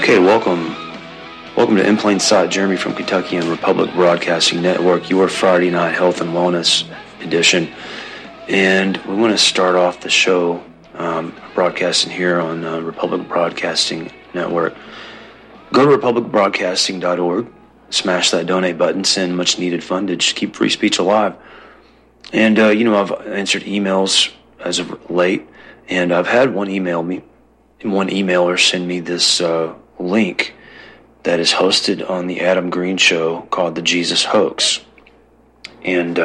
Okay, welcome to In Plain Sight. Jeremy from Kentucky and Republic Broadcasting Network, your Friday night health and wellness edition. And we want to start off the show broadcasting here on Republic Broadcasting Network. Go to republicbroadcasting.org, smash that donate button, send much needed fundage, keep free speech alive. And I've answered emails as of late, and I've had one emailer send me this link that is hosted on the Adam Green Show called The Jesus Hoax. And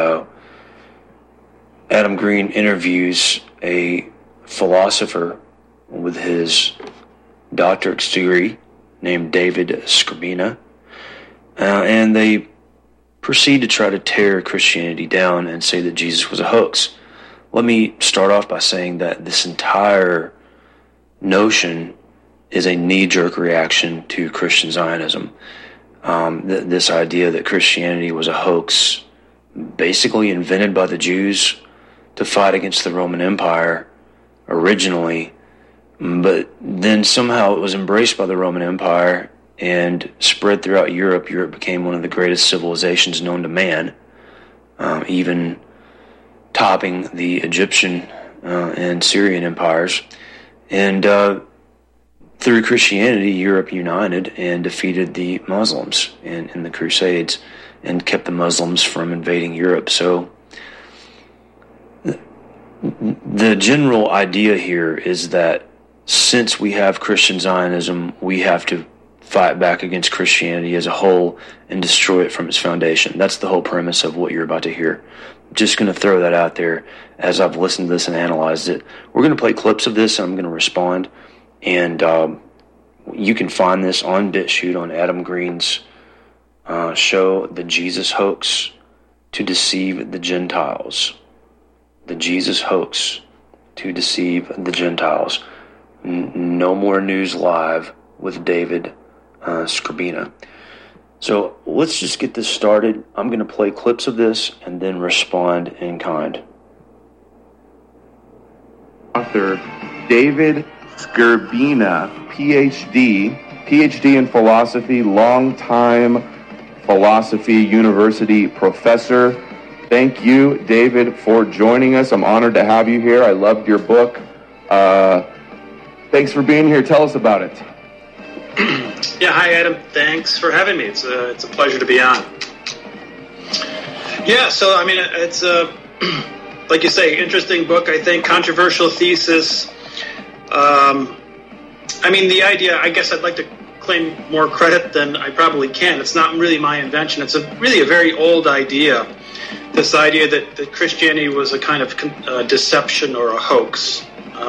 Adam Green interviews a philosopher with his doctorate degree named David Skrbina, and they proceed to try to tear Christianity down and say that Jesus was a hoax. Let me start off by saying that this entire notion is a knee-jerk reaction to Christian Zionism. This idea that Christianity was a hoax, basically invented by the Jews to fight against the Roman Empire originally, but then somehow it was embraced by the Roman Empire and spread throughout Europe. Europe became one of the greatest civilizations known to man, even topping the Egyptian and Syrian empires. And through Christianity, Europe united and defeated the Muslims in the Crusades and kept the Muslims from invading Europe. So the general idea here is that since we have Christian Zionism, we have to fight back against Christianity as a whole and destroy it from its foundation. That's the whole premise of what you're about to hear. Just going to throw that out there as I've listened to this and analyzed it. We're going to play clips of this, and I'm going to respond. And you can find this on BitChute on Adam Green's show, The Jesus Hoax, to Deceive the Gentiles. The Jesus Hoax, to Deceive the Gentiles. No More News Live with David Skrbina. So let's just get this started. I'm going to play clips of this and then respond in kind. Author David Skrbina, PhD in philosophy, longtime philosophy university professor. Thank you, David, for joining us. I'm honored to have you here. I loved your book. Thanks for being here. Tell us about it. Yeah, hi, Adam. Thanks for having me. It's a pleasure to be on. Yeah, so, I mean, it's like you say, interesting book, I think, controversial thesis. I mean, the idea, I guess I'd like to claim more credit than I probably can. It's not really my invention. It's really a very old idea, this idea that Christianity was a kind of deception or a hoax.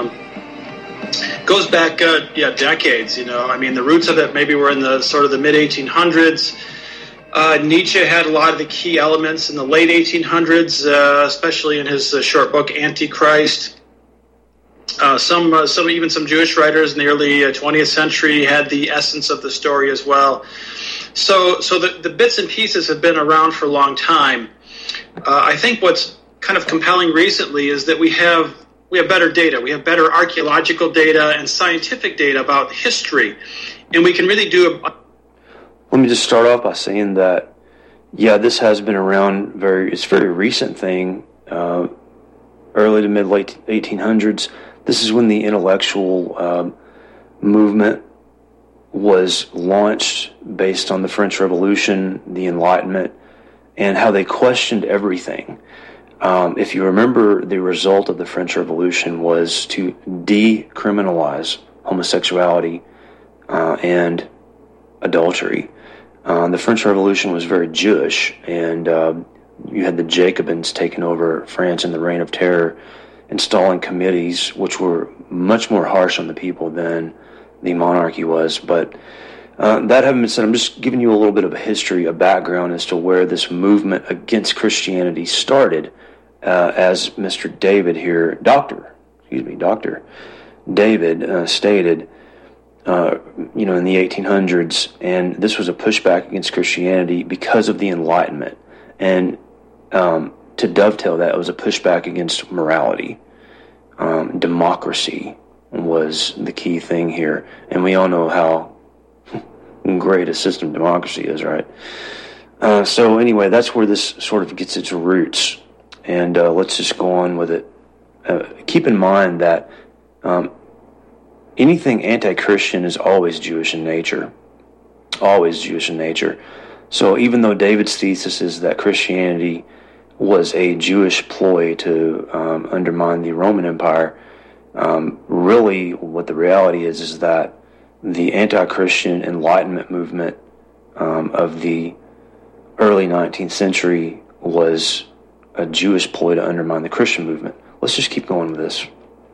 Goes back, decades, I mean, the roots of it maybe were in the sort of the mid-1800s. Nietzsche had a lot of the key elements in the late 1800s, especially in his short book, Antichrist. Some Jewish writers in the early 20th century had the essence of the story as well. So the bits and pieces have been around for a long time. I think what's kind of compelling recently is that we have better data. We have better archaeological data and scientific data about history, and we can really do Let me just start off by saying that, this has been around it's a very recent thing, early to mid-late 1800s. This is when the intellectual movement was launched based on the French Revolution, the Enlightenment, and how they questioned everything. If you remember, the result of the French Revolution was to decriminalize homosexuality and adultery. The French Revolution was very Jewish, and you had the Jacobins taking over France in the Reign of Terror, installing committees which were much more harsh on the people than the monarchy was. But that having been said, I'm just giving you a little bit of a history, a background as to where this movement against Christianity started, as Mr. David here, Dr. David stated, in the 1800s, and this was a pushback against Christianity because of the Enlightenment. And to dovetail that, it was a pushback against morality. Democracy was the key thing here. And we all know how great a system of democracy is, right? So anyway, that's where this sort of gets its roots. And let's just go on with it. Keep in mind that anything anti-Christian is always Jewish in nature. Always Jewish in nature. So even though David's thesis is that Christianity was a Jewish ploy to undermine the Roman Empire, really what the reality is that the anti-Christian Enlightenment movement of the early 19th century was a Jewish ploy to undermine the Christian movement. Let's just keep going with this.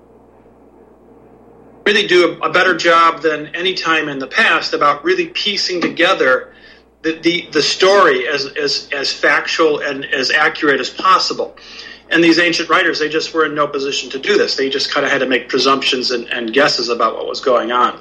Really do a better job than any time in the past about really piecing together the story as factual and as accurate as possible. And these ancient writers, they just were in no position to do this. They just kind of had to make presumptions and guesses about what was going on.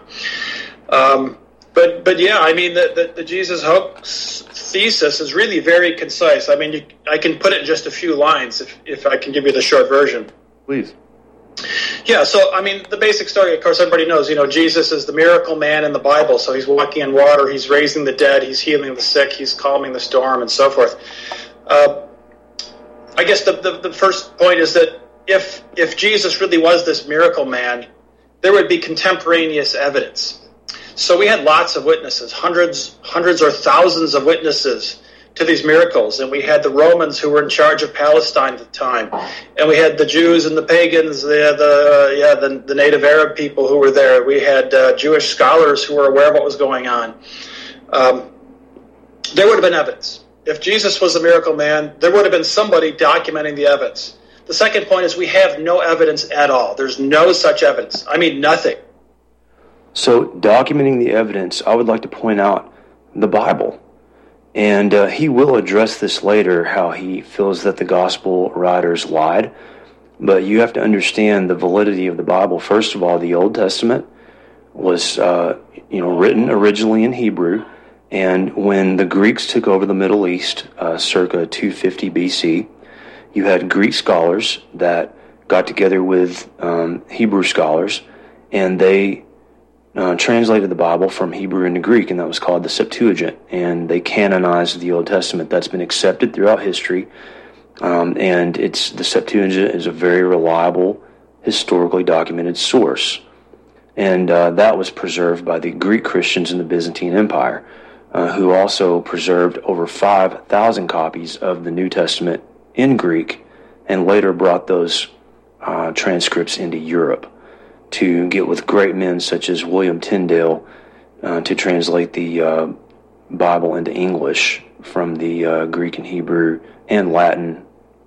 But yeah, I mean, the Jesus hoax thesis is really very concise. I mean, I can put it in just a few lines if I can give you the short version. Please. Yeah, so, I mean, the basic story, of course, everybody knows, Jesus is the miracle man in the Bible. So he's walking in water, he's raising the dead, he's healing the sick, he's calming the storm, and so forth. I guess the first point is that if Jesus really was this miracle man, there would be contemporaneous evidence. So we had lots of witnesses, hundreds or thousands of witnesses to these miracles, and we had the Romans who were in charge of Palestine at the time, and we had the Jews and the pagans, the native Arab people who were there. We had Jewish scholars who were aware of what was going on. There would have been evidence. If Jesus was a miracle man, there would have been somebody documenting the evidence. The second point is we have no evidence at all. There's no such evidence. I mean, nothing. So, documenting the evidence, I would like to point out the Bible. And he will address this later, how he feels that the gospel writers lied. But you have to understand the validity of the Bible. First of all, the Old Testament was written originally in Hebrew. And when the Greeks took over the Middle East, circa 250 BC, you had Greek scholars that got together with Hebrew scholars, and they translated the Bible from Hebrew into Greek, and that was called the Septuagint, and they canonized the Old Testament. That's been accepted throughout history, and the Septuagint is a very reliable, historically documented source, and that was preserved by the Greek Christians in the Byzantine Empire, who also preserved over 5,000 copies of the New Testament in Greek, and later brought those transcripts into Europe to get with great men such as William Tyndale to translate the Bible into English from the Greek and Hebrew and Latin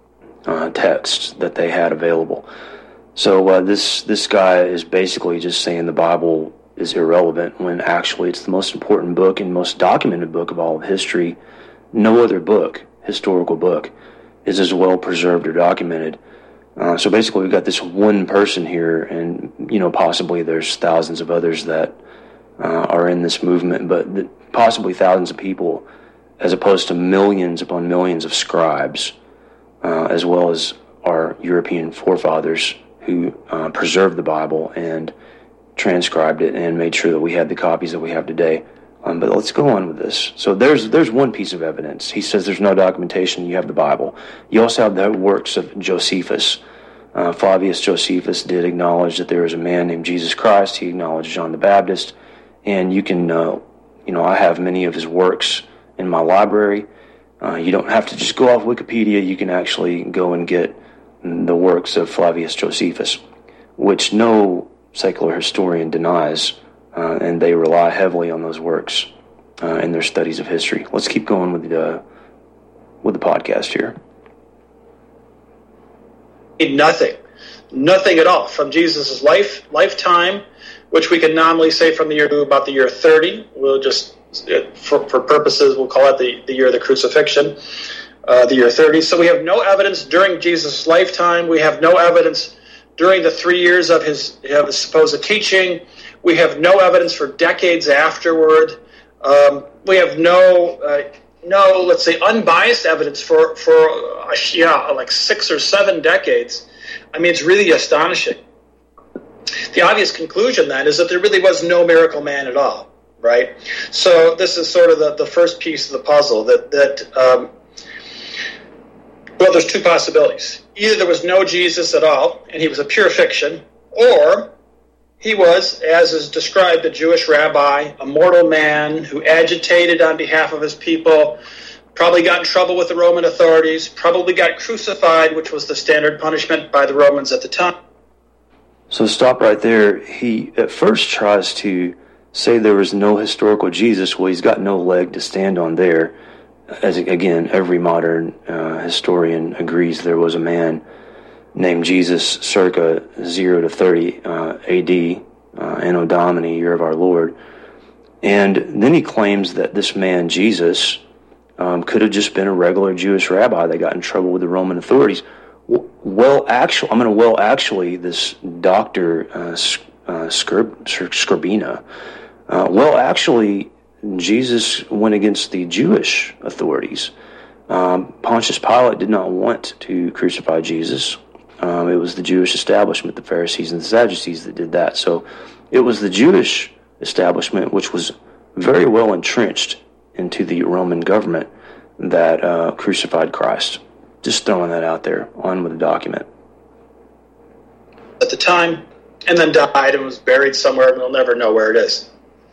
texts that they had available. So this guy is basically just saying the Bible is irrelevant when actually it's the most important book and most documented book of all of history. No other book, historical book, is as well preserved or documented. So basically we've got this one person here, and possibly there's thousands of others that are in this movement, but possibly thousands of people as opposed to millions upon millions of scribes, as well as our European forefathers who preserved the Bible and transcribed it and made sure that we had the copies that we have today. But let's go on with this. So there's one piece of evidence. He says there's no documentation. You have the Bible. You also have the works of Josephus. Flavius Josephus did acknowledge that there was a man named Jesus Christ. He acknowledged John the Baptist. And you can, I have many of his works in my library. You don't have to just go off Wikipedia. You can actually go and get the works of Flavius Josephus, which no secular historian denies. And they rely heavily on those works in their studies of history. Let's keep going with the podcast here. Nothing at all from Jesus' lifetime, which we can nominally say from about the year 30. We'll just, for purposes, we'll call it the year of the crucifixion, the year 30. So we have no evidence during Jesus' lifetime. We have no evidence during the 3 years of his supposed teaching. We have no evidence for decades afterward. We have no, let's say, unbiased evidence for like 6 or 7 decades. I mean, it's really astonishing. The obvious conclusion, then, is that there really was no miracle man at all. right? So this is sort of the first piece of the puzzle well, there's two possibilities. Either there was no Jesus at all, and he was a pure fiction, or he was, as is described, a Jewish rabbi, a mortal man who agitated on behalf of his people, probably got in trouble with the Roman authorities, probably got crucified, which was the standard punishment by the Romans at the time. So stop right there. He at first tries to say there was no historical Jesus. Well, he's got no leg to stand on there. As again, every modern historian agrees there was a man named Jesus circa 0 to 30 AD, Anno Domini, year of our Lord. And then he claims that this man, Jesus, could have just been a regular Jewish rabbi that got in trouble with the Roman authorities. Actually, this Dr. Skrbina, actually, Jesus went against the Jewish authorities. Pontius Pilate did not want to crucify Jesus. It was the Jewish establishment, the Pharisees and the Sadducees, that did that. So it was the Jewish establishment, which was very well entrenched into the Roman government, that crucified Christ. Just throwing that out there, on with the document. At the time, and then died and was buried somewhere, and we'll never know where it is.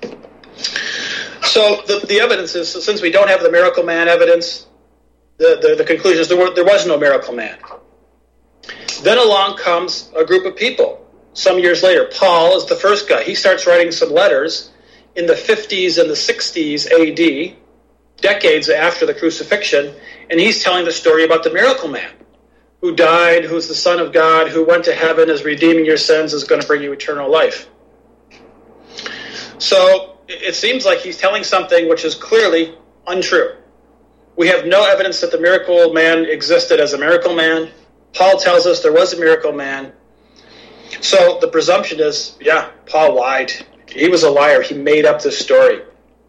So the evidence is, since we don't have the miracle man evidence, the conclusion is there was no miracle man. Then along comes a group of people. Some years later, Paul is the first guy. He starts writing some letters in the 50s and the 60s AD, decades after the crucifixion, and he's telling the story about the miracle man who died, who's the Son of God, who went to heaven, is redeeming your sins, is going to bring you eternal life. So it seems like he's telling something which is clearly untrue. We have no evidence that the miracle man existed as a miracle man. Paul tells us there was a miracle man. So the presumption is, yeah, Paul lied. He was a liar. He made up this story.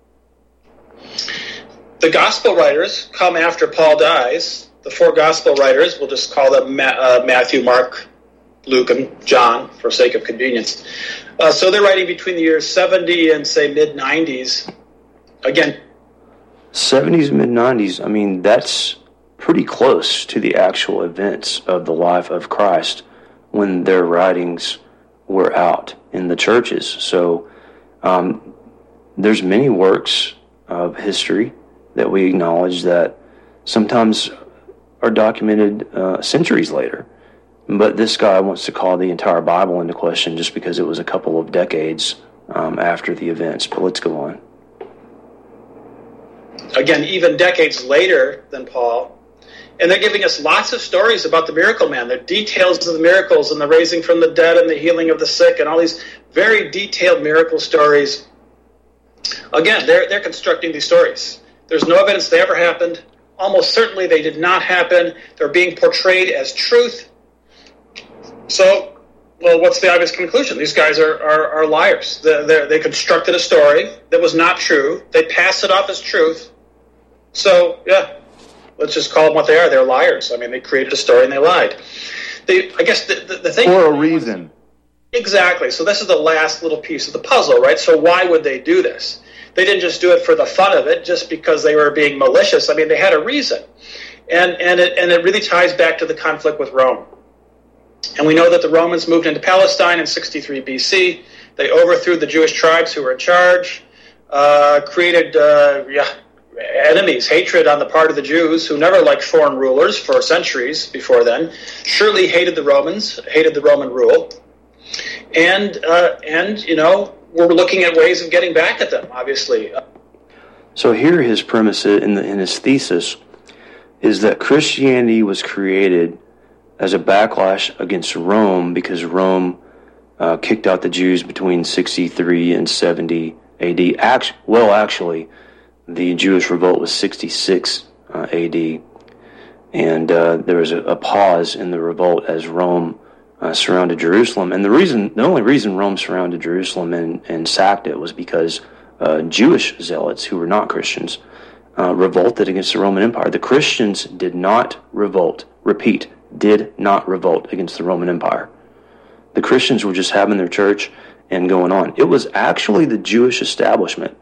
The gospel writers come after Paul dies. The four gospel writers, we'll just call them Matthew, Mark, Luke, and John for sake of convenience. So they're writing between the years 70 and, say, mid-90s. Again, 70s, mid-90s, I mean, that's pretty close to the actual events of the life of Christ when their writings were out in the churches. So there's many works of history that we acknowledge that sometimes are documented centuries later. But this guy wants to call the entire Bible into question just because it was a couple of decades after the events. But let's go on. Again, even decades later than Paul. And they're giving us lots of stories about the miracle man. The details of the miracles and the raising from the dead and the healing of the sick and all these very detailed miracle stories. Again, they're constructing these stories. There's no evidence they ever happened. Almost certainly they did not happen. They're being portrayed as truth. So, well, what's the obvious conclusion? These guys are liars. They constructed a story that was not true. They passed it off as truth. So, yeah, let's just call them what they are. They're liars. I mean, they created a story and they lied. I guess the thing... For a reason. Exactly. So this is the last little piece of the puzzle, right? So why would they do this? They didn't just do it for the fun of it, just because they were being malicious. I mean, they had a reason. And it really ties back to the conflict with Rome. And we know that the Romans moved into Palestine in 63 BC. They overthrew the Jewish tribes who were in charge, created enemies, hatred on the part of the Jews, who never liked foreign rulers for centuries before then, surely hated the Romans, hated the Roman rule. And you know, we're looking at ways of getting back at them, obviously. So here his premise in his thesis is that Christianity was created as a backlash against Rome because Rome kicked out the Jews between 63 and 70 AD. Actually, the Jewish revolt was 66 AD. And there was a pause in the revolt as Rome surrounded Jerusalem. And the only reason Rome surrounded Jerusalem and sacked it was because Jewish zealots who were not Christians revolted against the Roman Empire. The Christians did not revolt. Repeat, did not revolt against the Roman Empire. The Christians were just having their church and going on. It was actually the Jewish establishment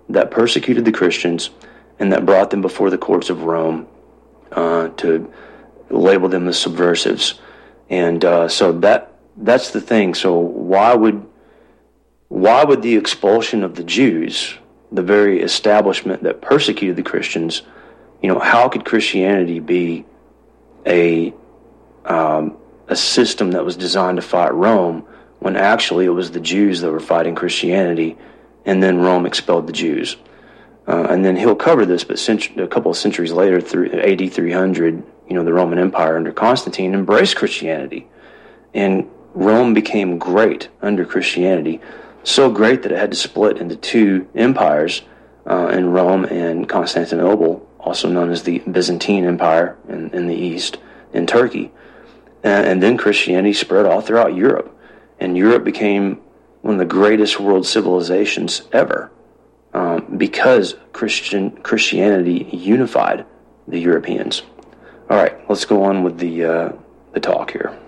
that persecuted the Christians and that brought them before the courts of Rome to label them as subversives. And so that's the thing. So why would the expulsion of the Jews, the very establishment that persecuted the Christians, how could Christianity be a system that was designed to fight Rome when actually it was the Jews that were fighting Christianity, and then Rome expelled the Jews? And then he'll cover this, but a couple of centuries later, through AD 300, the Roman Empire under Constantine embraced Christianity, and Rome became great under Christianity, so great that it had to split into two empires in Rome and Constantinople, also known as the Byzantine Empire in the east, in Turkey. And then Christianity spread all throughout Europe, and Europe became one of the greatest world civilizations ever because Christianity unified the Europeans. All right, let's go on with the talk here.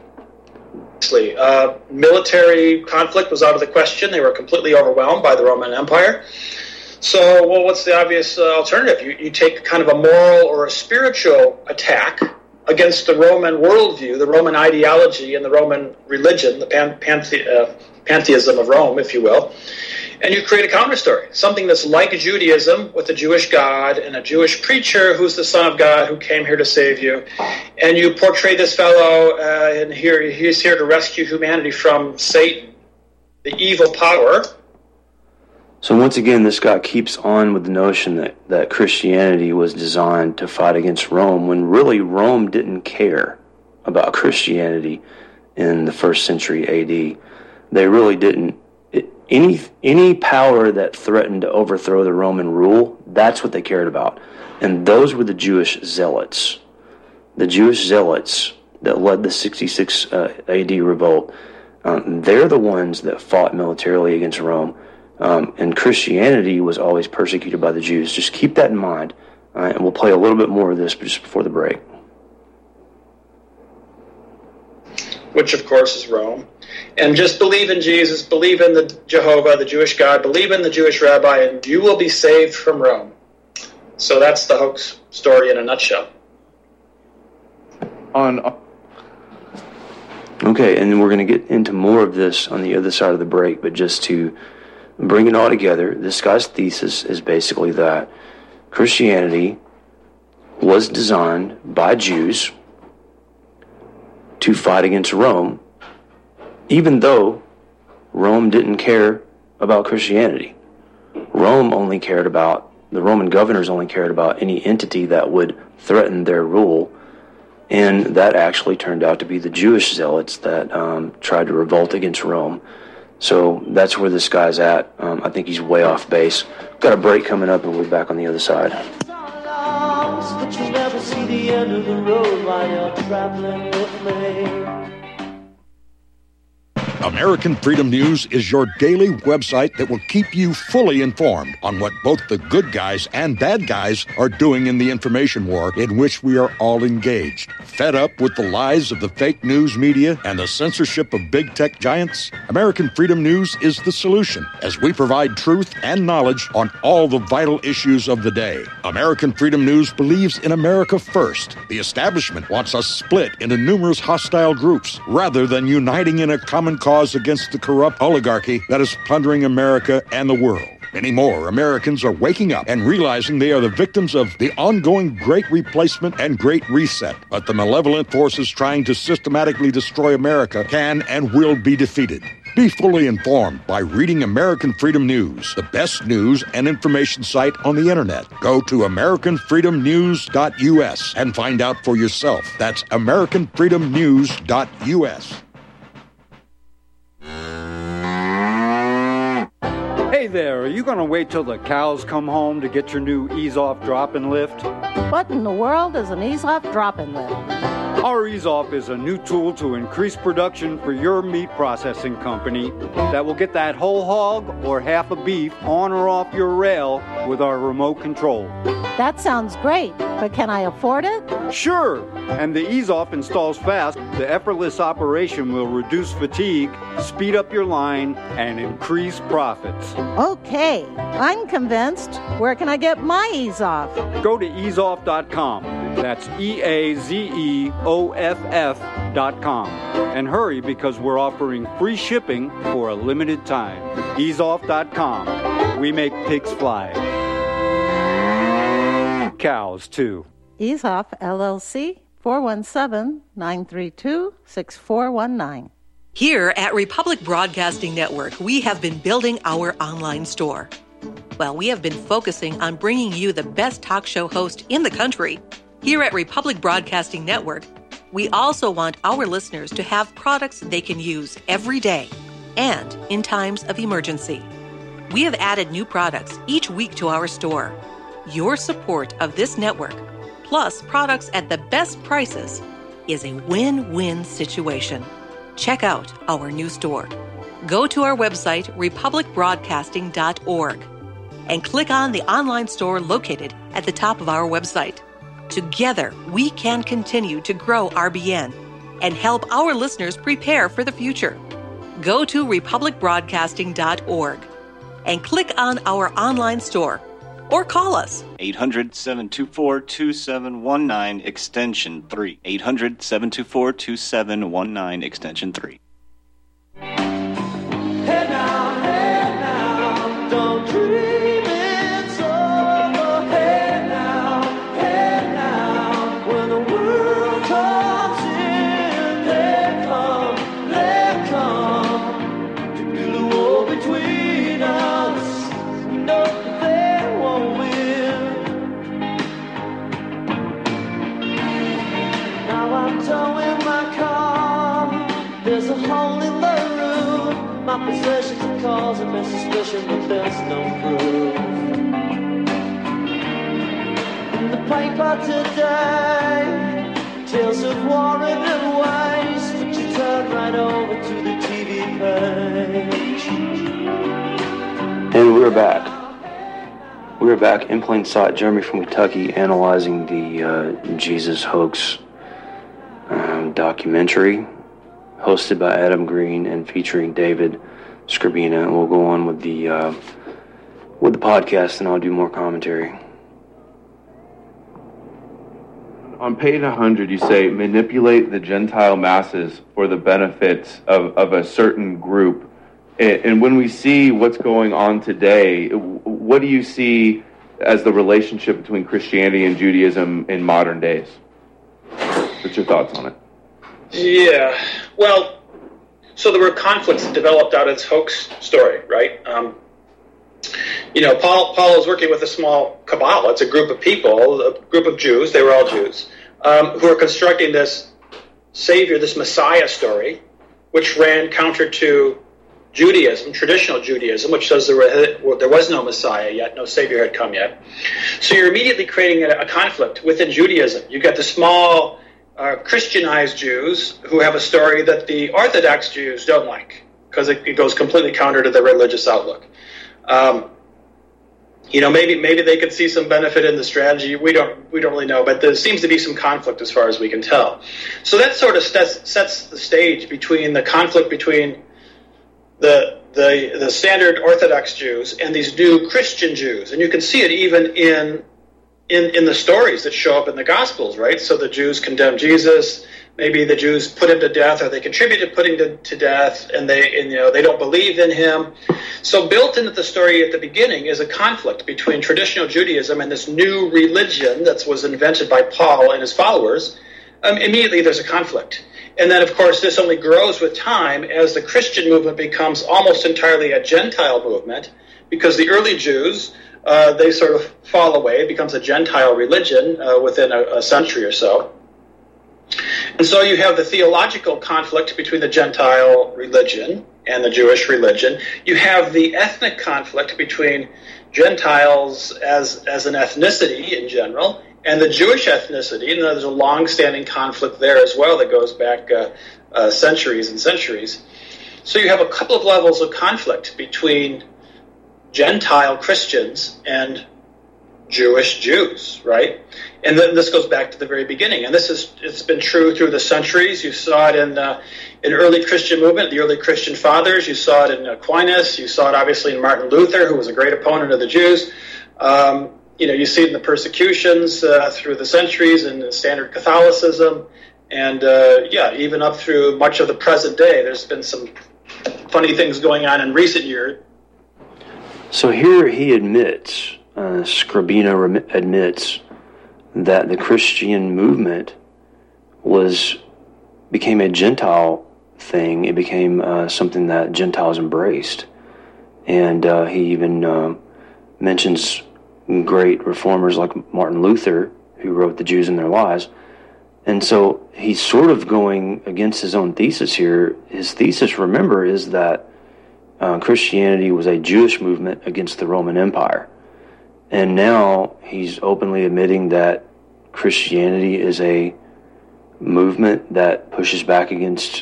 Military conflict was out of the question. They were completely overwhelmed by the Roman Empire. So, what's the obvious alternative? You take kind of a moral or a spiritual attack against the Roman worldview, the Roman ideology, and the Roman religion, the pantheism of Rome, if you will, and you create a counter story, something that's like Judaism with a Jewish God and a Jewish preacher who's the Son of God who came here to save you, and you portray this fellow, and he's here to rescue humanity from Satan, the evil power. So once again, this guy keeps on with the notion that Christianity was designed to fight against Rome, when really Rome didn't care about Christianity in the 1st century AD. They really didn't. Any power that threatened to overthrow the Roman rule, that's what they cared about. And those were the Jewish zealots. The Jewish zealots that led the 66 AD revolt, they're the ones that fought militarily against Rome. And Christianity was always persecuted by the Jews. Just keep that in mind. And we'll play a little bit more of this just before the break. Which, of course, is Rome. And just believe in Jesus, believe in the Jehovah, the Jewish God, believe in the Jewish rabbi, and you will be saved from Rome. So that's the hoax story in a nutshell. Okay, and then we're going to get into more of this on the other side of the break, but just to bring it all together, this guy's thesis is basically that Christianity was designed by Jews to fight against Rome, even though Rome didn't care about Christianity. The Roman governors only cared about any entity that would threaten their rule, and that actually turned out to be the Jewish zealots that tried to revolt against Rome. So that's where this guy's at. I think he's way off base. Got a break coming up, and we're back on the other side. But you never see the end of the road while you're traveling with me. American Freedom News is your daily website that will keep you fully informed on what both the good guys and bad guys are doing in the information war in which we are all engaged. Fed up with the lies of the fake news media and the censorship of big tech giants? American Freedom News is the solution, as we provide truth and knowledge on all the vital issues of the day. American Freedom News believes in America first. The establishment wants us split into numerous hostile groups rather than uniting in a common cause against the corrupt oligarchy that is plundering America and the world. Many more Americans are waking up and realizing they are the victims of the ongoing Great Replacement and Great Reset. But the malevolent forces trying to systematically destroy America can and will be defeated. Be fully informed by reading American Freedom News, the best news and information site on the internet. Go to AmericanFreedomNews.us and find out for yourself. That's AmericanFreedomNews.us. Hey there, are you going to wait till the cows come home to get your new ease-off drop-in lift? What in the world is an ease-off drop-in lift? Our ease-off is a new tool to increase production for your meat processing company that will get that whole hog or half a beef on or off your rail with our remote control. That sounds great, but can I afford it? Sure, and the ease-off installs fast. The effortless operation will reduce fatigue, speed up your line, and increase profits. Okay, I'm convinced. Where can I get my ease-off? Go to easeoff.com. That's EAZEOFF.com. And hurry, because we're offering free shipping for a limited time. Easeoff.com. We make pigs fly. Cows, too. Ease-Off, LLC, 417-932-6419. Here at Republic Broadcasting Network, we have been building our online store. Well, we have been focusing on bringing you the best talk show host in the country. Here at Republic Broadcasting Network, we also want our listeners to have products they can use every day and in times of emergency. We have added new products each week to our store. Your support of this network, plus products at the best prices, is a win-win situation. Check out our new store. Go to our website, republicbroadcasting.org, and click on the online store located at the top of our website. Together, we can continue to grow RBN and help our listeners prepare for the future. Go to republicbroadcasting.org and click on our online store or call us. 800-724-2719, extension 3. 800-724-2719, extension 3. Hey now, don't dream it's over. Hey now, when the world comes in, they come to build a wall between us. No, they won't win. Now I'm towing my car. There's a hole in the roof. My possessions are causing me suspicion, but there's no proof. In the paper today, tales of war and waste, but you turn right over to the TV page. And we're back. We're back in plain sight. Jeremy from Kentucky analyzing the Jesus hoax documentary hosted by Adam Green and featuring David Skrbina. And we'll go on with the podcast, and I'll do more commentary. On page 100, you say, manipulate the Gentile masses for the benefits of a certain group. And when we see what's going on today, what do you see as the relationship between Christianity and Judaism in modern days? What's your thoughts on it? Yeah, well, so there were conflicts that developed out of this hoax story, right? Paul is working with a small cabal. It's a group of people, a group of Jews, they were all Jews, who are constructing this Savior, this Messiah story, which ran counter to Judaism, traditional Judaism, which says there was no Messiah yet, no Savior had come yet. So you're immediately creating a conflict within Judaism. You've got the small Christianized Jews who have a story that the Orthodox Jews don't like because it goes completely counter to their religious outlook. Maybe they could see some benefit in the strategy. We don't really know, but there seems to be some conflict as far as we can tell. So that sort of sets the stage between the conflict between the standard Orthodox Jews and these new Christian Jews, and you can see it even in the stories that show up in the Gospels, right? So the Jews condemn Jesus. Maybe the Jews put him to death, or they contribute to putting him to death, and they don't believe in him. So built into the story at the beginning is a conflict between traditional Judaism and this new religion that was invented by Paul and his followers. Immediately there's a conflict. And then, of course, this only grows with time as the Christian movement becomes almost entirely a Gentile movement, because the early Jews, they sort of fall away. It becomes a Gentile religion within a century or so. And so you have the theological conflict between the Gentile religion and the Jewish religion. You have the ethnic conflict between Gentiles as an ethnicity in general and the Jewish ethnicity. And there's a long-standing conflict there as well that goes back centuries and centuries. So you have a couple of levels of conflict between Gentile Christians and Jewish Jews, right? And then this goes back to the very beginning, and it's been true through the centuries. You saw it in early Christian movement, the early Christian fathers. You saw it in Aquinas. You saw it obviously in Martin Luther, who was a great opponent of the Jews. You see it in the persecutions through the centuries and the standard Catholicism, and even up through much of the present day. There's been some funny things going on in recent years. So here he admits, Screbiana admits, that the Christian movement became a Gentile thing. It became something that Gentiles embraced. And he even mentions great reformers like Martin Luther, who wrote The Jews and Their Lies. And so he's sort of going against his own thesis here. His thesis, remember, is that Christianity was a Jewish movement against the Roman Empire. And now he's openly admitting that Christianity is a movement that pushes back against,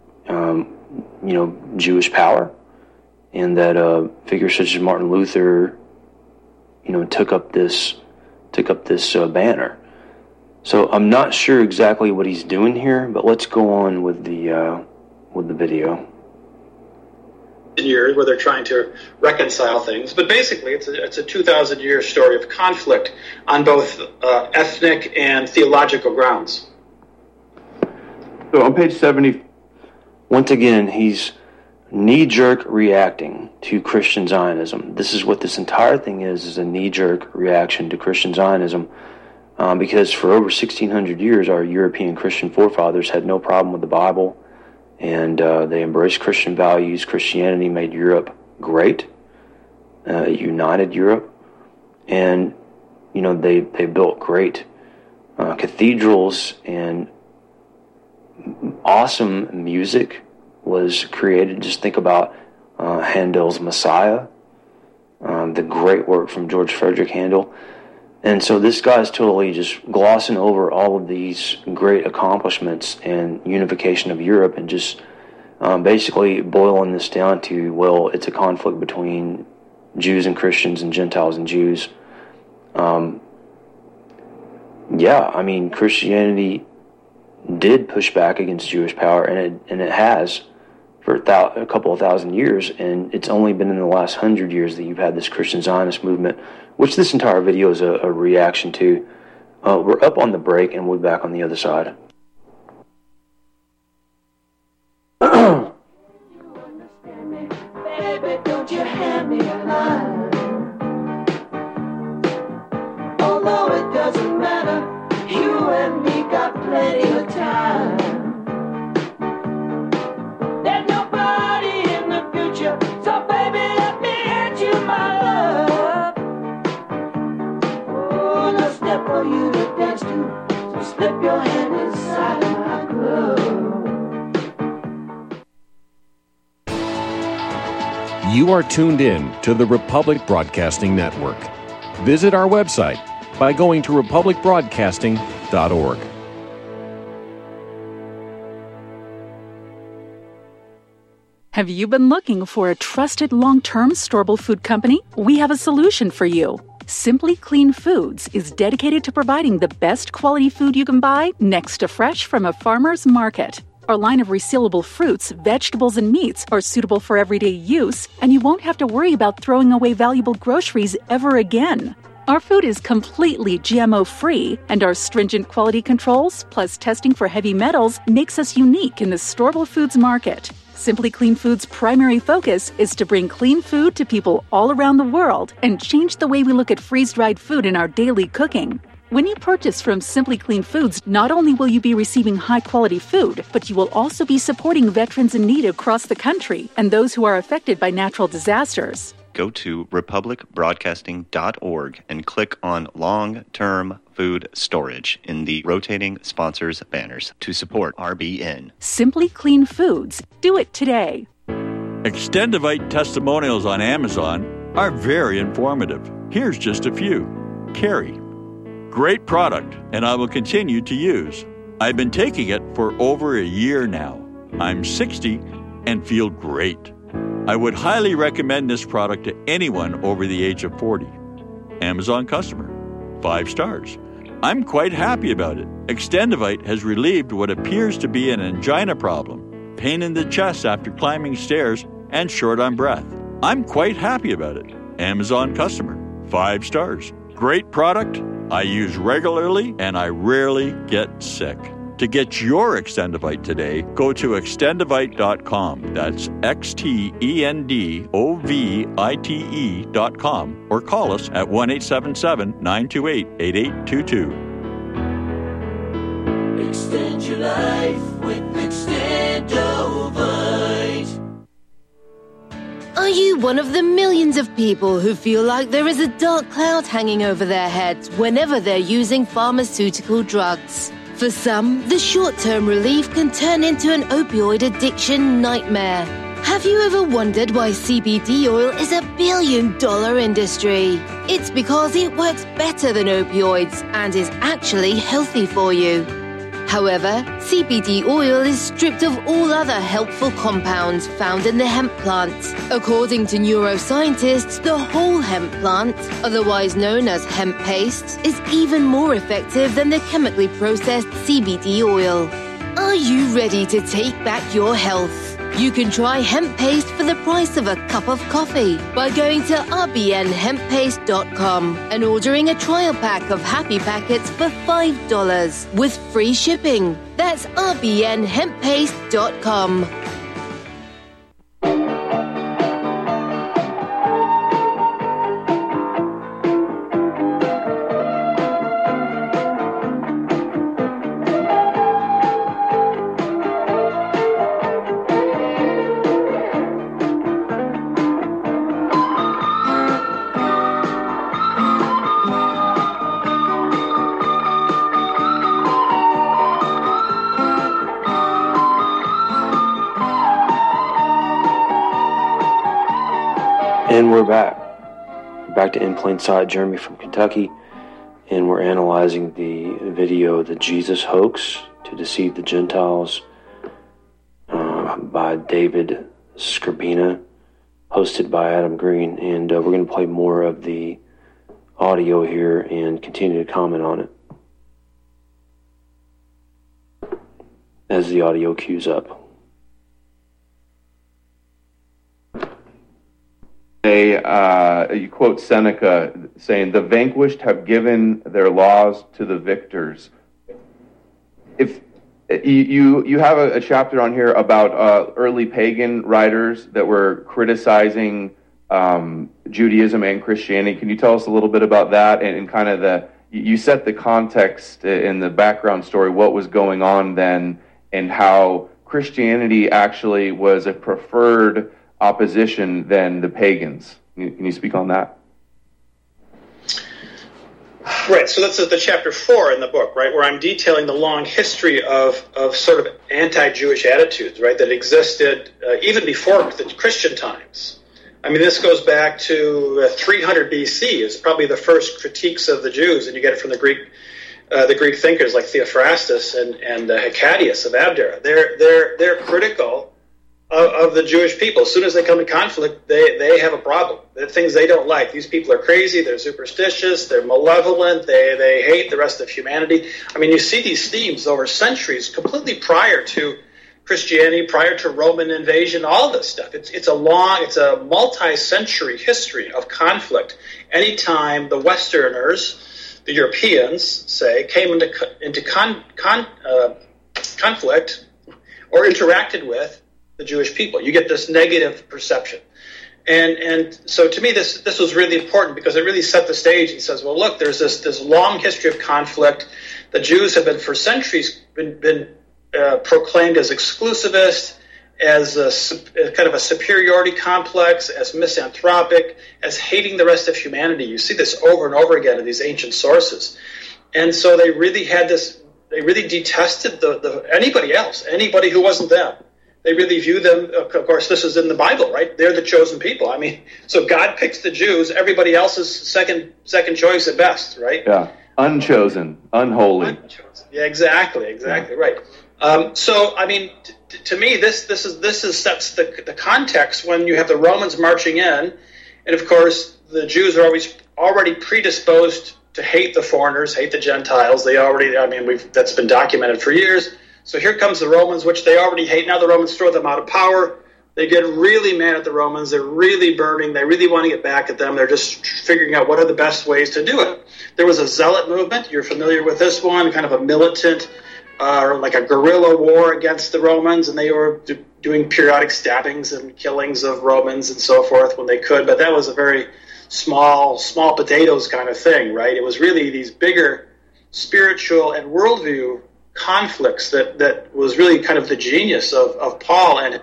Jewish power, and that figures such as Martin Luther, took up this banner. So I'm not sure exactly what he's doing here, but let's go on with the video. Years where they're trying to reconcile things, but basically it's a 2,000-year story of conflict on both ethnic and theological grounds. So on page 70, once again, he's knee-jerk reacting to Christian Zionism. This is what this entire thing is a knee-jerk reaction to Christian Zionism, because for over 1,600 years, our European Christian forefathers had no problem with the Bible. And they embraced Christian values. Christianity made Europe great. It united Europe. And, they built great cathedrals, and awesome music was created. Just think about Handel's Messiah, the great work from George Frederick Handel. And so this guy's totally just glossing over all of these great accomplishments and unification of Europe, and just basically boiling this down to, well, it's a conflict between Jews and Christians and Gentiles and Jews. Christianity did push back against Jewish power, and it has for a couple of thousand years, and it's only been in the last 100 years that you've had this Christian Zionist movement, which this entire video is a reaction to. We're up on the break, and we'll be back on the other side. Baby, don't you hand me a line. Although it doesn't matter, you and me got plenty of time. There's nobody in the future, so baby, let me hand you my love. Oh, no step for you to dance to, so slip your hand inside of my glove. You are tuned in to the Republic Broadcasting Network. Visit our website by going to republicbroadcasting.org. Have you been looking for a trusted long-term storable food company? We have a solution for you. Simply Clean Foods is dedicated to providing the best quality food you can buy next to fresh from a farmer's market. Our line of resealable fruits, vegetables, and meats are suitable for everyday use, and you won't have to worry about throwing away valuable groceries ever again. Our food is completely GMO-free, and our stringent quality controls, plus testing for heavy metals, makes us unique in the storable foods market. Simply Clean Foods' primary focus is to bring clean food to people all around the world and change the way we look at freeze-dried food in our daily cooking. When you purchase from Simply Clean Foods, not only will you be receiving high-quality food, but you will also be supporting veterans in need across the country and those who are affected by natural disasters. Go to republicbroadcasting.org and click on Long-Term Food Storage in the rotating sponsors banners to support RBN. Simply Clean Foods. Do it today. Extendivite testimonials on Amazon are very informative. Here's just a few. Carrie. Great product, and I will continue to use. I've been taking it for over a year now. I'm 60 and feel great. I would highly recommend this product to anyone over the age of 40. Amazon customer. 5 stars. I'm quite happy about it. Extendivite has relieved what appears to be an angina problem, pain in the chest after climbing stairs, and short on breath. I'm quite happy about it. Amazon customer. 5 stars. Great product. I use regularly, and I rarely get sick. To get your Extendivite today, go to extendivite.com. That's XTENDOVITE.com, or call us at 1-877-928-8822. Extend your life with Extendovite. Are you one of the millions of people who feel like there is a dark cloud hanging over their heads whenever they're using pharmaceutical drugs? For some, the short-term relief can turn into an opioid addiction nightmare. Have you ever wondered why CBD oil is a billion-dollar industry? It's because it works better than opioids and is actually healthy for you. However, CBD oil is stripped of all other helpful compounds found in the hemp plant. According to neuroscientists, the whole hemp plant, otherwise known as hemp paste, is even more effective than the chemically processed CBD oil. Are you ready to take back your health? You can try hemp paste for the price of a cup of coffee by going to rbnhemppaste.com and ordering a trial pack of Happy Packets for $5 with free shipping. That's rbnhemppaste.com. And we're back. We're back to In Plain Sight, Jeremy from Kentucky, and we're analyzing the video, The Jesus Hoax to Deceive the Gentiles, by David Skrbina, hosted by Adam Green. And we're going to play more of the audio here and continue to comment on it as the audio queues up. You quote Seneca saying, "The vanquished have given their laws to the victors." If you have a chapter on here about early pagan writers that were criticizing Judaism and Christianity, can you tell us a little bit about that and kind of you set the context in the background story, what was going on then, and how Christianity actually was a preferred opposition than the pagans. Can you speak on that? Right, so that's the chapter 4 in the book, right, where I'm detailing the long history of sort of anti-Jewish attitudes, right, that existed even before the Christian times. I mean, this goes back to 300 BC is probably the first critiques of the Jews, and you get it from the Greek thinkers like Theophrastus and Hecadius of Abdera. They're critical of the Jewish people. As soon as they come in conflict, they have a problem. They're things they don't like. These people are crazy, they're superstitious, they're malevolent, they hate the rest of humanity. I mean, you see these themes over centuries, completely prior to Christianity, prior to Roman invasion, all this stuff. It's a multi-century history of conflict. Anytime the Westerners, the Europeans, say, came into conflict or interacted with the Jewish people, you get this negative perception. And so to me, this was really important because it really set the stage and says, well, look, there's this long history of conflict. The Jews have been for centuries been proclaimed as exclusivist, as a kind of a superiority complex, as misanthropic, as hating the rest of humanity. You see this over and over again in these ancient sources. And so they really had this, they really detested anybody who wasn't them. They really view them, of course, this is in the Bible, right? They're the chosen people. I mean, so God picks the Jews, everybody else is second choice at best, right? Yeah, unchosen, unholy. Unchosen. Yeah, exactly, right. So, I mean, to me, this sets the context when you have the Romans marching in, and of course, the Jews are always already predisposed to hate the foreigners, hate the Gentiles. They already, that's been documented for years. So here comes the Romans, which they already hate. Now the Romans throw them out of power. They get really mad at the Romans. They're really burning. They really want to get back at them. They're just figuring out what are the best ways to do it. There was a zealot movement. You're familiar with this one, kind of a militant, like a guerrilla war against the Romans, and they were doing periodic stabbings and killings of Romans and so forth when they could. But that was a very small potatoes kind of thing, right? It was really these bigger spiritual and worldview conflicts that was really kind of the genius of Paul. And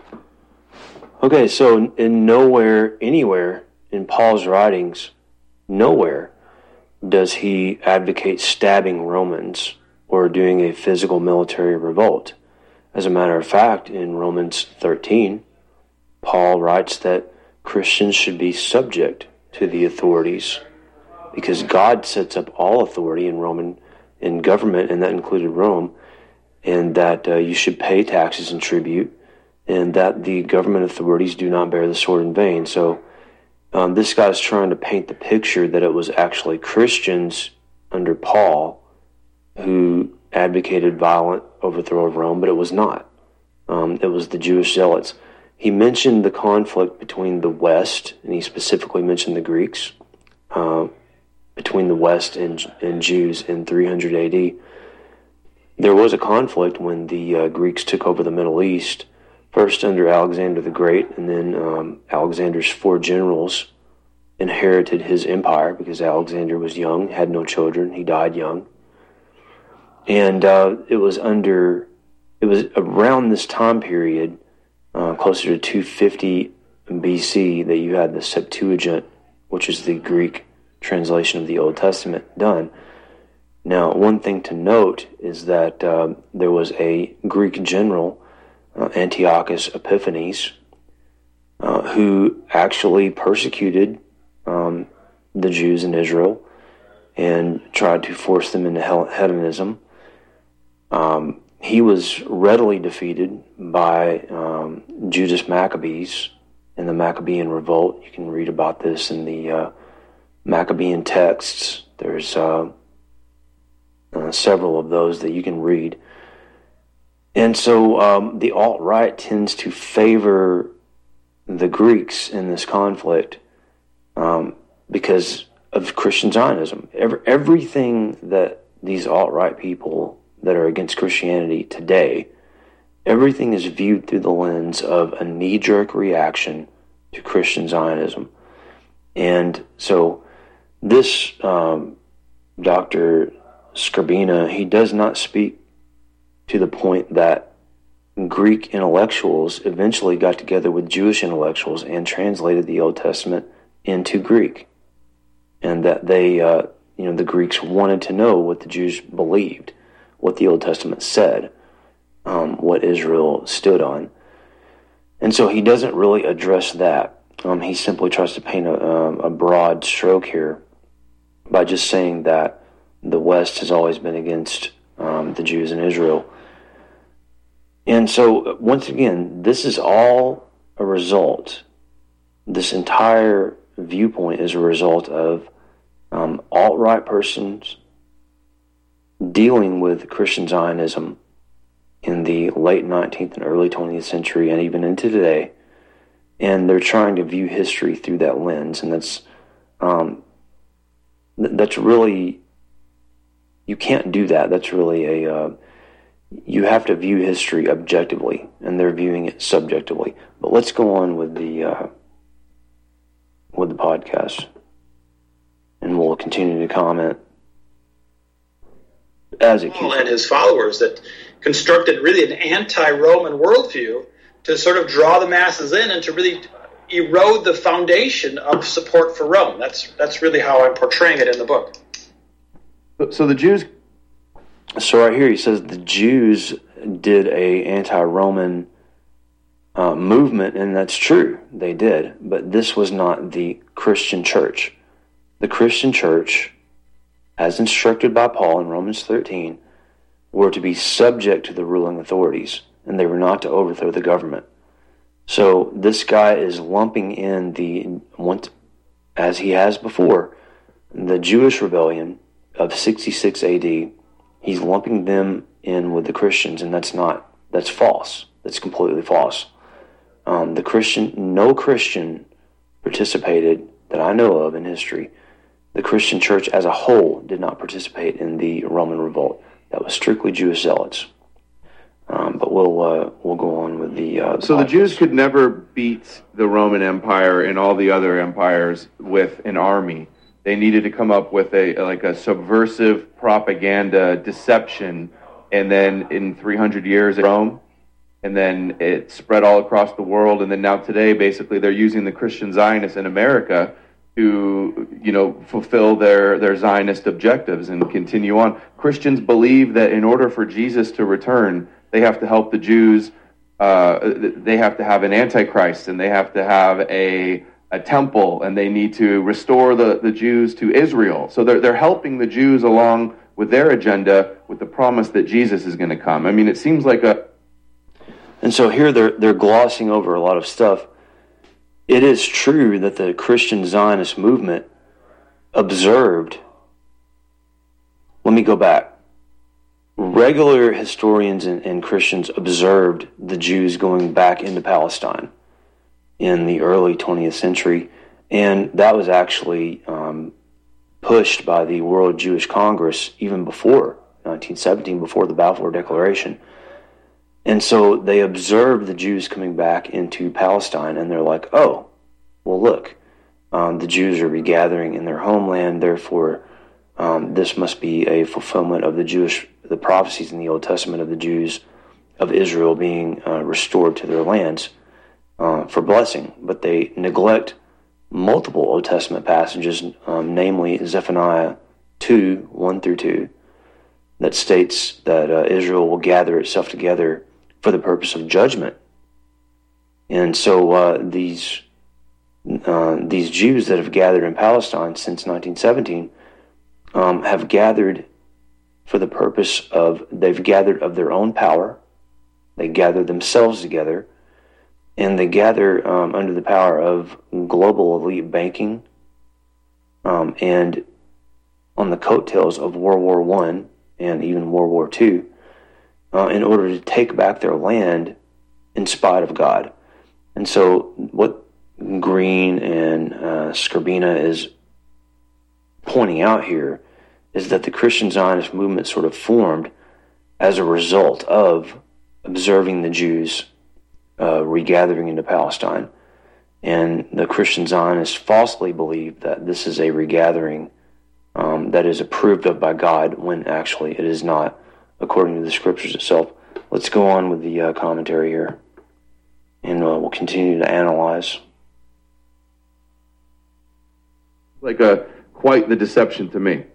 okay, so anywhere in Paul's writings, nowhere does he advocate stabbing Romans or doing a physical military revolt. As a matter of fact, in Romans 13, Paul writes that Christians should be subject to the authorities because God sets up all authority in government, and that included Rome, and that you should pay taxes and tribute, and that the government authorities do not bear the sword in vain. So this guy's trying to paint the picture that it was actually Christians under Paul who advocated violent overthrow of Rome, but it was not. It was the Jewish zealots. He mentioned the conflict between the West, and he specifically mentioned the Greeks, between the West and Jews in 300 AD. There was a conflict when the Greeks took over the Middle East, first under Alexander the Great, and then Alexander's 4 generals inherited his empire because Alexander was young, had no children, he died young. And it was around this time period, closer to 250 BC, that you had the Septuagint, which is the Greek translation of the Old Testament, done. Now, one thing to note is that there was a Greek general, Antiochus Epiphanes, who actually persecuted the Jews in Israel and tried to force them into Hellenism. He was readily defeated by Judas Maccabees in the Maccabean revolt. You can read about this in the Maccabean texts. There's several of those that you can read. And so the alt-right tends to favor the Greeks in this conflict because of Christian Zionism. Everything that these alt-right people that are against Christianity today, everything is viewed through the lens of a knee-jerk reaction to Christian Zionism. And so this Dr. Skrbina, he does not speak to the point that Greek intellectuals eventually got together with Jewish intellectuals and translated the Old Testament into Greek. And that they, the Greeks wanted to know what the Jews believed, what the Old Testament said, what Israel stood on. And so he doesn't really address that. He simply tries to paint a broad stroke here by just saying that the West has always been against the Jews in Israel. And so, once again, this is all a result. This entire viewpoint is a result of alt-right persons dealing with Christian Zionism in the late 19th and early 20th century and even into today. And they're trying to view history through that lens. And that's really, you can't do that. That's really you have to view history objectively, and they're viewing it subjectively. But let's go on with the podcast, and we'll continue to comment as it Paul and his followers that constructed really an anti-Roman worldview to sort of draw the masses in and to really erode the foundation of support for Rome. That's really how I'm portraying it in the book. So the Jews... So right here he says the Jews did a anti-Roman movement, and that's true, they did. But this was not the Christian church. The Christian church, as instructed by Paul in Romans 13, were to be subject to the ruling authorities, and they were not to overthrow the government. So this guy is lumping in as he has before, the Jewish rebellion of 66 AD, he's lumping them in with the Christians, and that's false. That's completely false. No Christian participated that I know of in history. The Christian church as a whole did not participate in the Roman revolt. That was strictly Jewish zealots. But we'll go on with the. So the Jews could never beat the Roman Empire and all the other empires with an army. They needed to come up with a subversive propaganda deception, and then in 300 years at Rome, and then it spread all across the world, and then now today, basically, they're using the Christian Zionists in America to, fulfill their Zionist objectives and continue on. Christians believe that in order for Jesus to return, they have to help the Jews. They have to have an Antichrist, and they have to have a temple, and they need to restore the Jews to Israel. So they're helping the Jews along with their agenda with the promise that Jesus is going to come. I mean, it seems like And so here they're glossing over a lot of stuff. It is true that the Christian Zionist movement observed. Let me go back. Regular historians and Christians observed the Jews going back into Palestine in the early 20th century, and that was actually pushed by the World Jewish Congress even before 1917, before the Balfour Declaration. And so they observed the Jews coming back into Palestine, and they're like, oh, well, look, the Jews are regathering in their homeland, therefore this must be a fulfillment of the prophecies in the Old Testament of the Jews of Israel being restored to their lands for blessing. But they neglect multiple Old Testament passages, namely Zephaniah 2, 1 through 2, that states that Israel will gather itself together for the purpose of judgment. And so these Jews that have gathered in Palestine since 1917 have gathered for the purpose of, they've gathered of their own power, they gather themselves together, and they gather under the power of global elite banking and on the coattails of World War I and even World War II in order to take back their land in spite of God. And so what Green and Skrbina is pointing out here is that the Christian Zionist movement sort of formed as a result of observing the Jews regathering into Palestine. And the Christian Zionists falsely believe that this is a regathering that is approved of by God, when actually it is not, according to the scriptures itself. Let's go on with the commentary here, and we'll continue to analyze. Like quite the deception to me.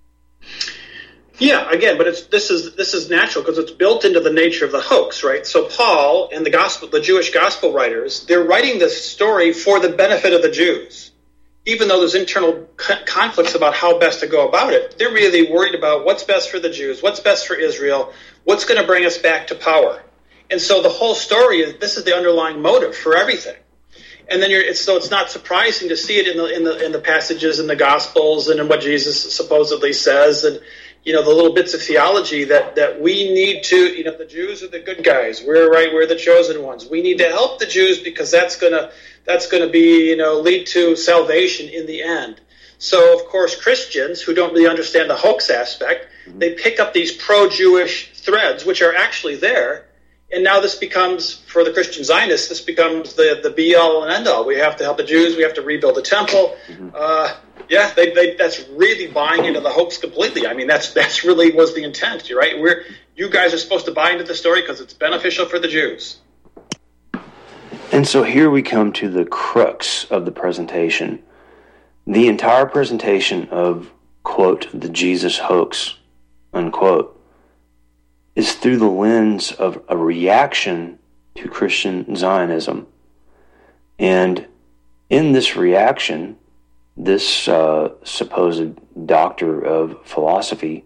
Yeah, again, but this is natural because it's built into the nature of the hoax, right? So Paul and the Jewish gospel writers, they're writing this story for the benefit of the Jews. Even though there's internal conflicts about how best to go about it, they're really worried about what's best for the Jews, what's best for Israel, what's going to bring us back to power. And so the whole story is, this is the underlying motive for everything. And then it's not surprising to see it in the passages in the Gospels and in what Jesus supposedly says, and the little bits of theology that we need to. The Jews are the good guys. We're the chosen ones. We need to help the Jews because that's gonna be lead to salvation in the end. So of course Christians who don't really understand the hoax aspect, they pick up these pro-Jewish threads which are actually there. And now this becomes, for the Christian Zionists, this becomes the be-all and end-all. We have to help the Jews. We have to rebuild the temple. That's really buying into the hoax completely. I mean, that's really was the intent, right? You guys are supposed to buy into the story because it's beneficial for the Jews. And so here we come to the crux of the presentation. The entire presentation of, quote, the Jesus hoax, unquote, is through the lens of a reaction to Christian Zionism. And in this reaction, this supposed doctor of philosophy,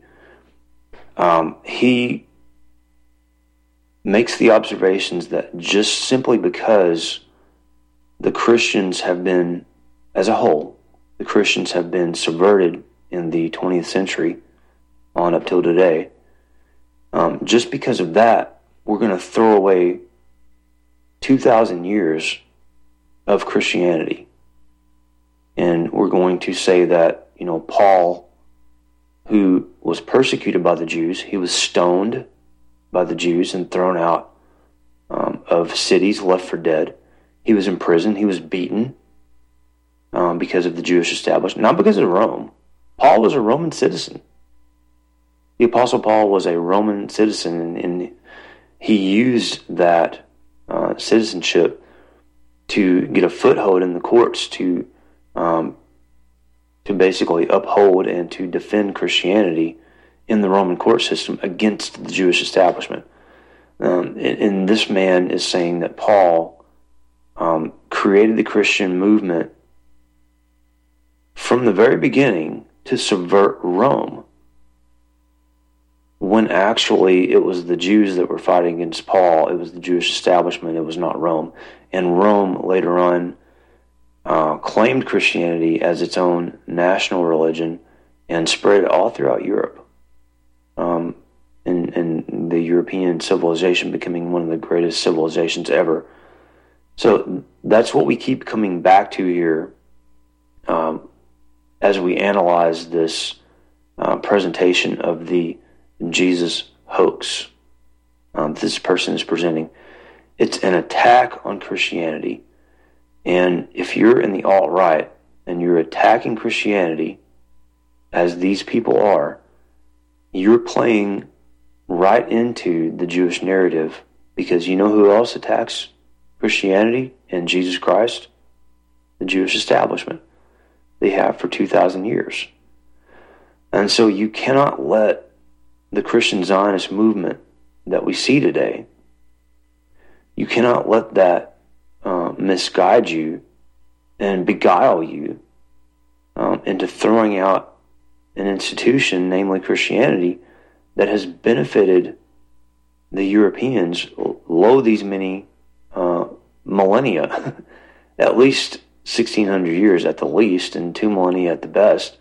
he makes the observations that just simply because the Christians have been, as a whole, the Christians have been subverted in the 20th century on up till today. Just because of that, we're going to throw away 2,000 years of Christianity. And we're going to say that, Paul, who was persecuted by the Jews, he was stoned by the Jews and thrown out of cities, left for dead. He was in prison. He was beaten because of the Jewish establishment, not because of Rome. Paul was a Roman citizen. The Apostle Paul was a Roman citizen, and he used that citizenship to get a foothold in the courts to basically uphold and to defend Christianity in the Roman court system against the Jewish establishment. And this man is saying that Paul created the Christian movement from the very beginning to subvert Rome, when actually it was the Jews that were fighting against Paul. It was the Jewish establishment. It was not Rome. And Rome later on claimed Christianity as its own national religion and spread it all throughout Europe. And the European civilization becoming one of the greatest civilizations ever. So that's what we keep coming back to here as we analyze this presentation of the Jesus hoax this person is presenting. It's an attack on Christianity. And if you're in the alt-right and you're attacking Christianity, as these people are, you're playing right into the Jewish narrative, because you know who else attacks Christianity and Jesus Christ? The Jewish establishment. They have for 2,000 years. And so you cannot let the Christian Zionist movement that we see today, you cannot let that misguide you and beguile you into throwing out an institution, namely Christianity, that has benefited the Europeans lo these many millennia, at least 1,600 years at the least, and 2 millennia at the best.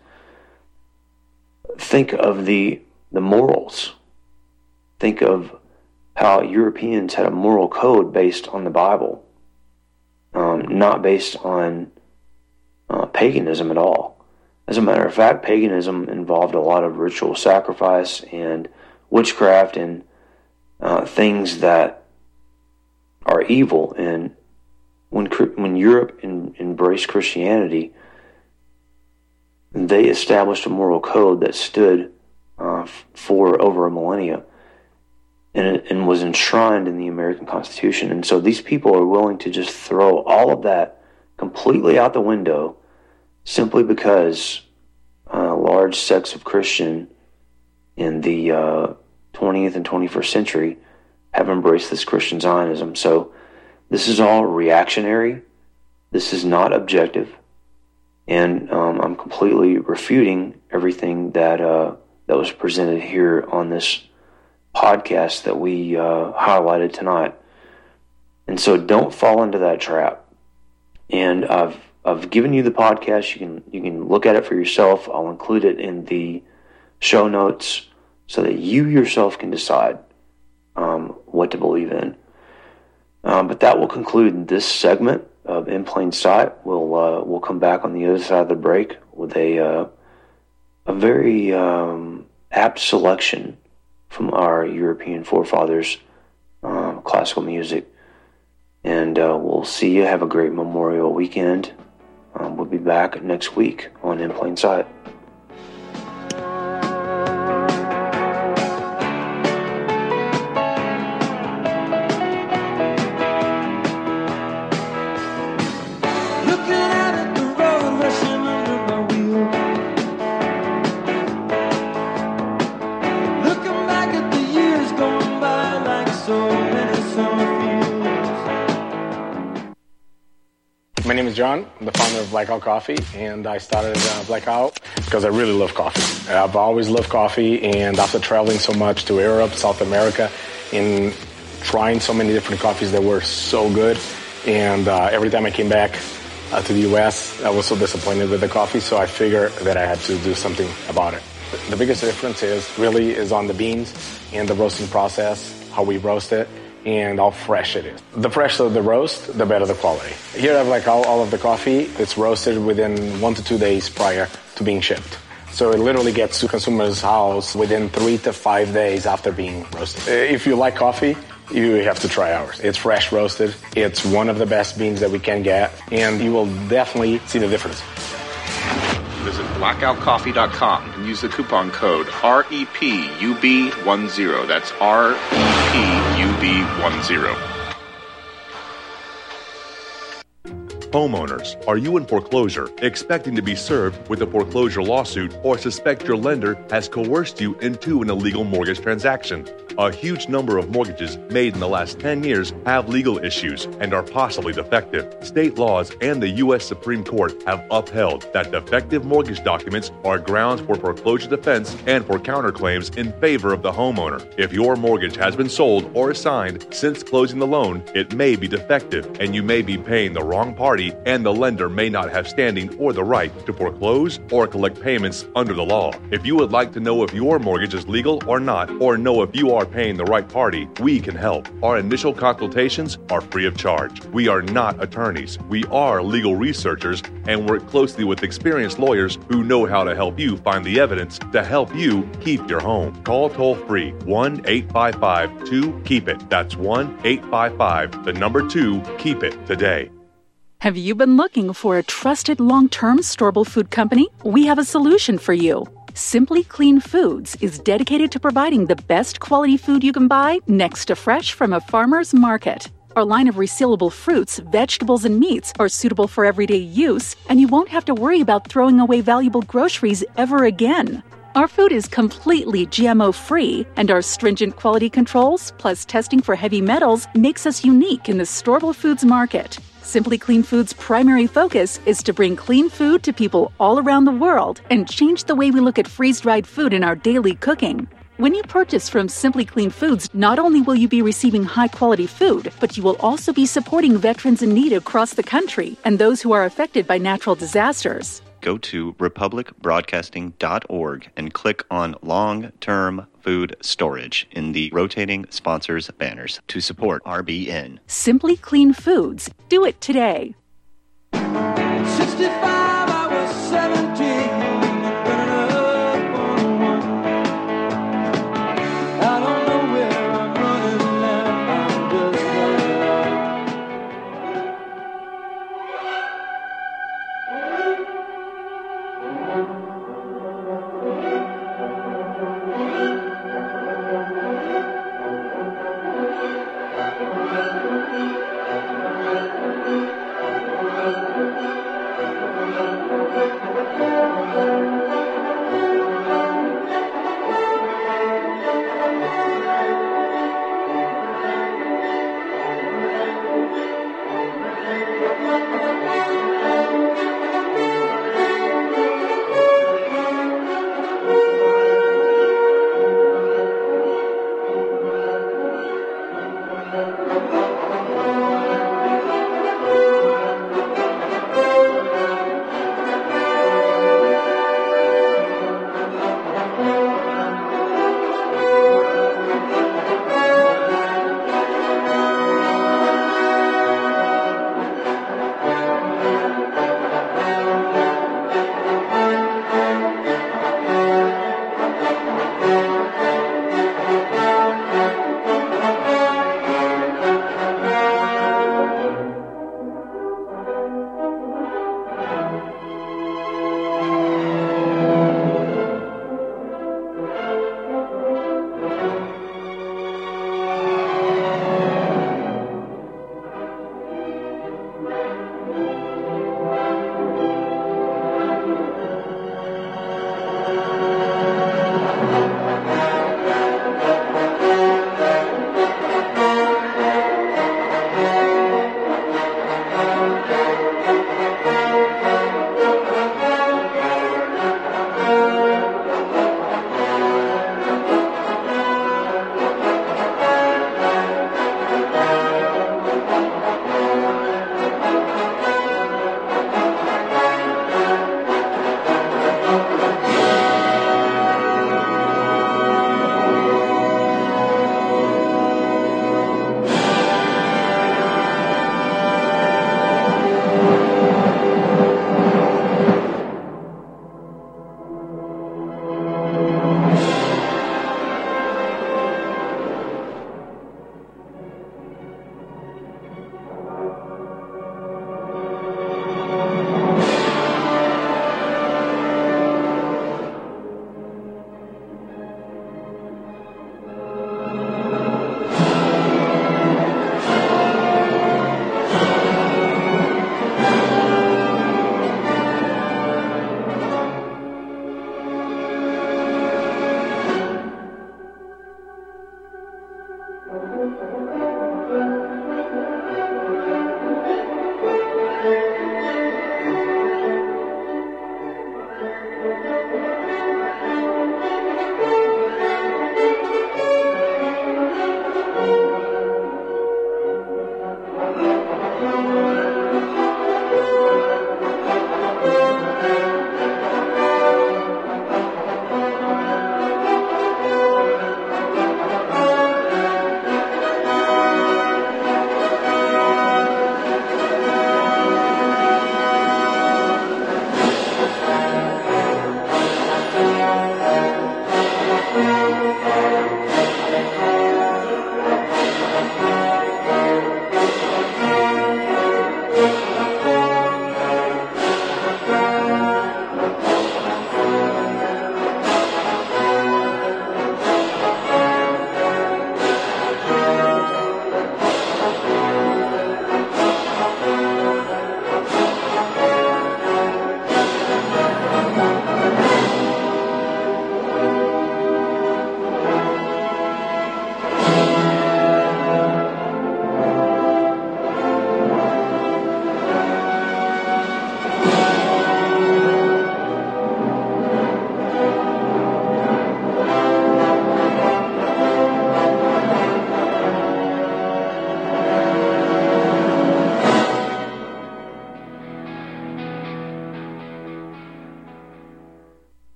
Think of the morals. Think of how Europeans had a moral code based on the Bible, not based on paganism at all. As a matter of fact, paganism involved a lot of ritual sacrifice and witchcraft and things that are evil. And when Europe embraced Christianity, they established a moral code that stood for over a millennia and was enshrined in the American Constitution. And so these people are willing to just throw all of that completely out the window simply because large sects of Christian in the 20th and 21st century have embraced this Christian Zionism. So this is all reactionary. This is not objective. And I'm completely refuting everything that was presented here on this podcast that we highlighted tonight. And so don't fall into that trap. And I've given you the podcast. You can look at it for yourself. I'll include it in the show notes so that you yourself can decide what to believe in. But that will conclude this segment of In Plain Sight. We'll come back on the other side of the break with a very apt selection from our European forefathers, classical music. And we'll see you. Have a great Memorial weekend. We'll be back next week on In Plain Sight. My name is John. I'm the founder of Blackout Coffee, and I started Blackout because I really love coffee. I've always loved coffee, and after traveling so much to Europe, South America, and trying so many different coffees that were so good, and every time I came back, to the U.S., I was so disappointed with the coffee, so I figured that I had to do something about it. The biggest difference is on the beans and the roasting process, how we roast it, and how fresh it is. The fresher the roast, the better the quality. Here I have like all of the coffee. It's roasted within 1 to 2 days prior to being shipped. So it literally gets to consumers' house within 3 to 5 days after being roasted. If you like coffee, you have to try ours. It's fresh roasted. It's one of the best beans that we can get, and you will definitely see the difference. Visit blackoutcoffee.com and use the coupon code REPUB10. That's REPUB10. Homeowners, are you in foreclosure, expecting to be served with a foreclosure lawsuit, or suspect your lender has coerced you into an illegal mortgage transaction? A huge number of mortgages made in the last 10 years have legal issues and are possibly defective. State laws and the U.S. Supreme Court have upheld that defective mortgage documents are grounds for foreclosure defense and for counterclaims in favor of the homeowner. If your mortgage has been sold or assigned since closing the loan, it may be defective and you may be paying the wrong party, and the lender may not have standing or the right to foreclose or collect payments under the law. If you would like to know if your mortgage is legal or not, or know if you are paying the right party, we can help. Our initial consultations are free of charge. We are not attorneys. We are legal researchers and work closely with experienced lawyers who know how to help you find the evidence to help you keep your home. Call toll-free 1-855-2-KEEP-IT. That's 1-855-2-KEEP-IT today. Have you been looking for a trusted long-term storable food company? We have a solution for you. Simply Clean Foods is dedicated to providing the best quality food you can buy next to fresh from a farmer's market. Our line of resealable fruits, vegetables, and meats are suitable for everyday use, and you won't have to worry about throwing away valuable groceries ever again. Our food is completely GMO-free, and our stringent quality controls, plus testing for heavy metals, makes us unique in the storable foods market. Simply Clean Foods' primary focus is to bring clean food to people all around the world and change the way we look at freeze-dried food in our daily cooking. When you purchase from Simply Clean Foods, not only will you be receiving high-quality food, but you will also be supporting veterans in need across the country and those who are affected by natural disasters. Go to republicbroadcasting.org and click on Long-Term Food Storage in the rotating sponsors banners to support RBN. Simply Clean Foods. Do it today. 65, I was 17. I don't know where I'm running now. I'm just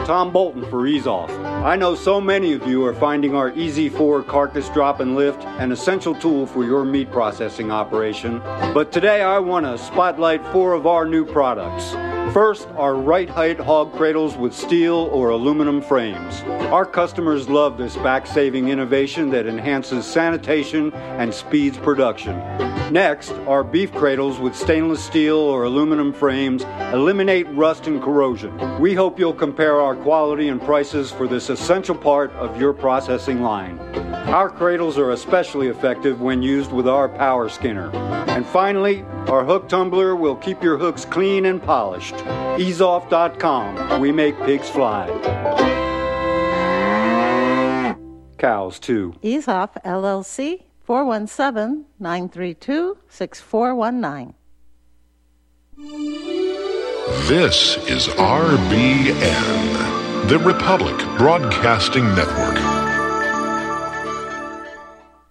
Tom Bolton for Ease Off. I know so many of you are finding our Easy 4 carcass drop and lift an essential tool for your meat processing operation. But today I want to spotlight 4 of our new products. First, our right height hog cradles with steel or aluminum frames. Our customers love this back-saving innovation that enhances sanitation and speeds production. Next, our beef cradles with stainless steel or aluminum frames eliminate rust and corrosion. We hope you'll compare our quality and prices for this essential part of your processing line. Our cradles are especially effective when used with our power skinner. And finally, our hook tumbler will keep your hooks clean and polished. EaseOff.com. We make pigs fly. Cows, too. Ease Off, LLC, 417-932-6419. This is RBN, the Republic Broadcasting Network.